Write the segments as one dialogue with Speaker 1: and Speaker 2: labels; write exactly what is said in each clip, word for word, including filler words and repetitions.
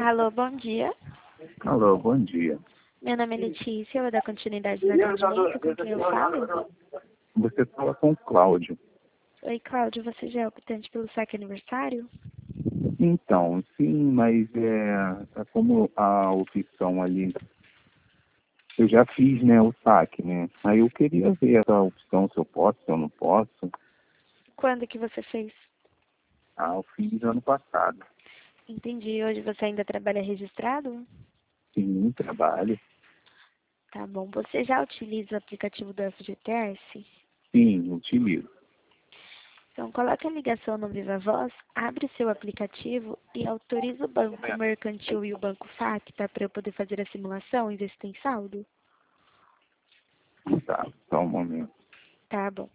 Speaker 1: Alô, bom dia.
Speaker 2: Alô, bom dia.
Speaker 1: Meu nome é Letícia, eu vou dar continuidade no atendimento. Com quem eu falo?
Speaker 2: Você fala com o Cláudio.
Speaker 1: Oi, Cláudio, você já é optante pelo saque aniversário?
Speaker 2: Então, sim, mas é, é como a opção ali, eu já fiz, né, o saque, né? Aí eu queria ver essa opção, se eu posso, se eu não posso.
Speaker 1: Quando que você fez?
Speaker 2: Ah, eu fiz ano passado.
Speaker 1: Entendi. Hoje você ainda trabalha registrado?
Speaker 2: Sim, trabalho.
Speaker 1: Tá bom. Você já utiliza o aplicativo do F G T S?
Speaker 2: Sim, utilizo.
Speaker 1: Então, coloque a ligação no Viva Voz, abre seu aplicativo e autoriza o Banco Mercantil e o Banco saque, tá? Para eu poder fazer a simulação e ver se tem saldo?
Speaker 2: Tá, só um momento.
Speaker 1: Tá bom.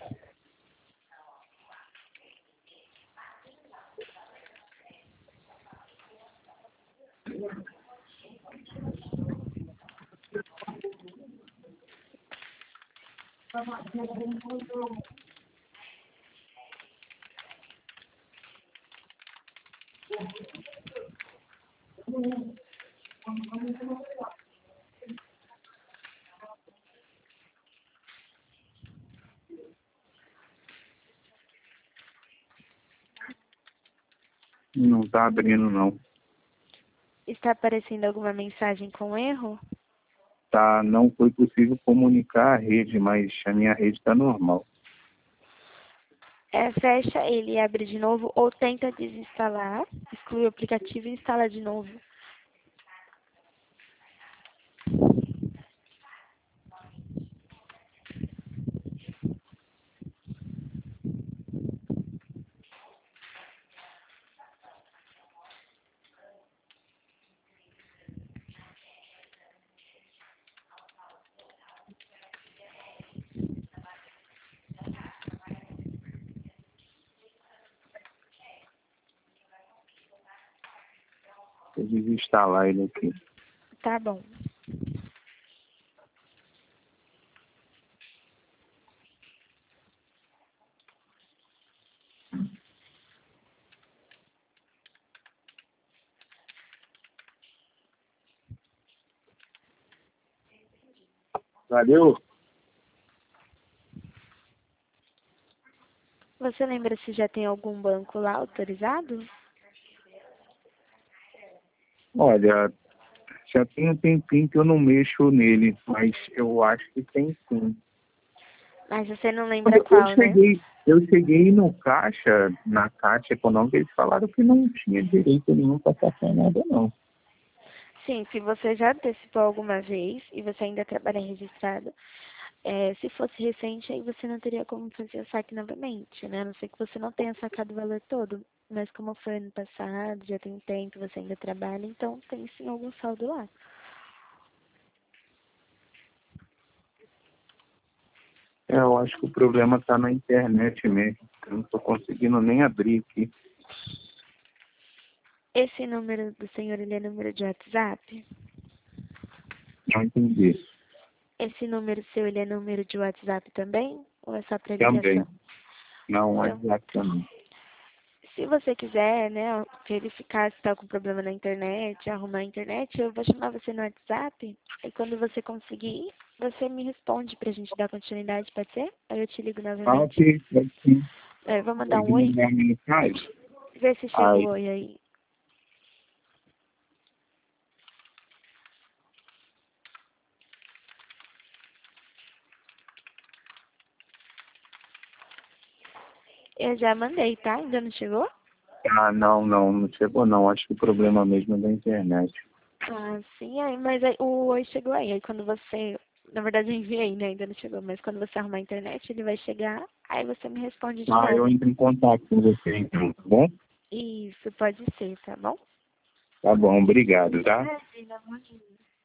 Speaker 2: Não tá abrindo, não.
Speaker 1: Está aparecendo alguma mensagem com erro?
Speaker 2: Tá, não foi possível comunicar a rede, mas a minha rede tá normal.
Speaker 1: É, fecha ele e abre de novo ou tenta desinstalar, exclui o aplicativo e instala de novo.
Speaker 2: Vou desinstalar ele aqui.
Speaker 1: Tá bom.
Speaker 2: Valeu?
Speaker 1: Você lembra se já tem algum banco lá autorizado?
Speaker 2: Olha, já tem um tempinho que eu não mexo nele, mas eu acho que tem sim.
Speaker 1: Mas você não lembra
Speaker 2: Eu, eu
Speaker 1: qual, né?
Speaker 2: cheguei, eu cheguei no caixa, na Caixa Econômica, eles falaram que não tinha direito nenhum para passar nada, não.
Speaker 1: Sim, se você já antecipou alguma vez e você ainda trabalha registrado, é, se fosse recente, aí você não teria como fazer o saque novamente, né? A não ser que você não tenha sacado o valor todo. Mas como foi ano passado, já tem um tempo, você ainda trabalha, então tem sim algum saldo lá.
Speaker 2: É, eu acho que o problema está na internet mesmo. Eu não estou conseguindo nem abrir aqui.
Speaker 1: Esse número do senhor, ele é número de WhatsApp?
Speaker 2: Não entendi.
Speaker 1: Esse número seu, ele é número de WhatsApp também? Ou é só para
Speaker 2: Também.
Speaker 1: ligação?
Speaker 2: Não,
Speaker 1: Então,
Speaker 2: WhatsApp também.
Speaker 1: se você quiser, né, verificar se está com problema na internet, arrumar a internet, eu vou chamar você no WhatsApp. E quando você conseguir, você me responde pra gente dar continuidade, pode ser? Aí eu te ligo
Speaker 2: Ah,
Speaker 1: novamente.
Speaker 2: ok, pode sim.
Speaker 1: É, vou mandar
Speaker 2: Pode
Speaker 1: um oi,
Speaker 2: mandar mensagem?
Speaker 1: ver se chegou
Speaker 2: Aí,
Speaker 1: o oi aí. Eu já mandei, tá? Ainda não chegou?
Speaker 2: ah, não, não, não chegou não. Acho que o problema mesmo é da internet.
Speaker 1: Ah, sim, aí, mas aí, o oi chegou aí. Aí quando você, na verdade eu enviei, né? Ainda não chegou, mas quando você arrumar a internet, ele vai chegar, aí você me responde de
Speaker 2: Ah, eu
Speaker 1: novo.
Speaker 2: entro em contato com você então, tá bom?
Speaker 1: Isso, pode ser, tá bom?
Speaker 2: Tá bom, obrigado, tá?
Speaker 1: Imagina, imagina.